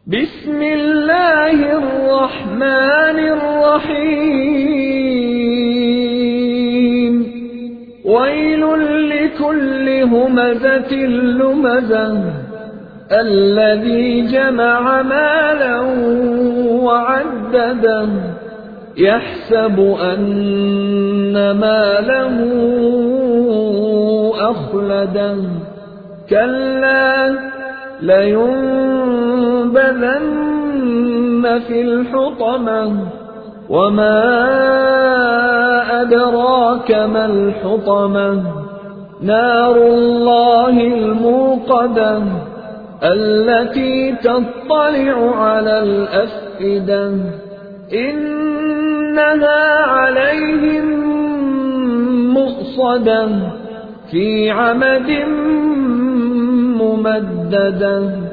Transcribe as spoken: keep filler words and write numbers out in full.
بسم الله الرحمن الرحيم ويل لكل همزة لمزة الذي جمع مالا وعدده يحسب أن ماله أخلده كلا لينبذن في الحطمة وما أدراك ما الحطمة نار الله الموقدة التي تطلع على الأفئدة إنها عليهم مؤصدة في عمد ممددة.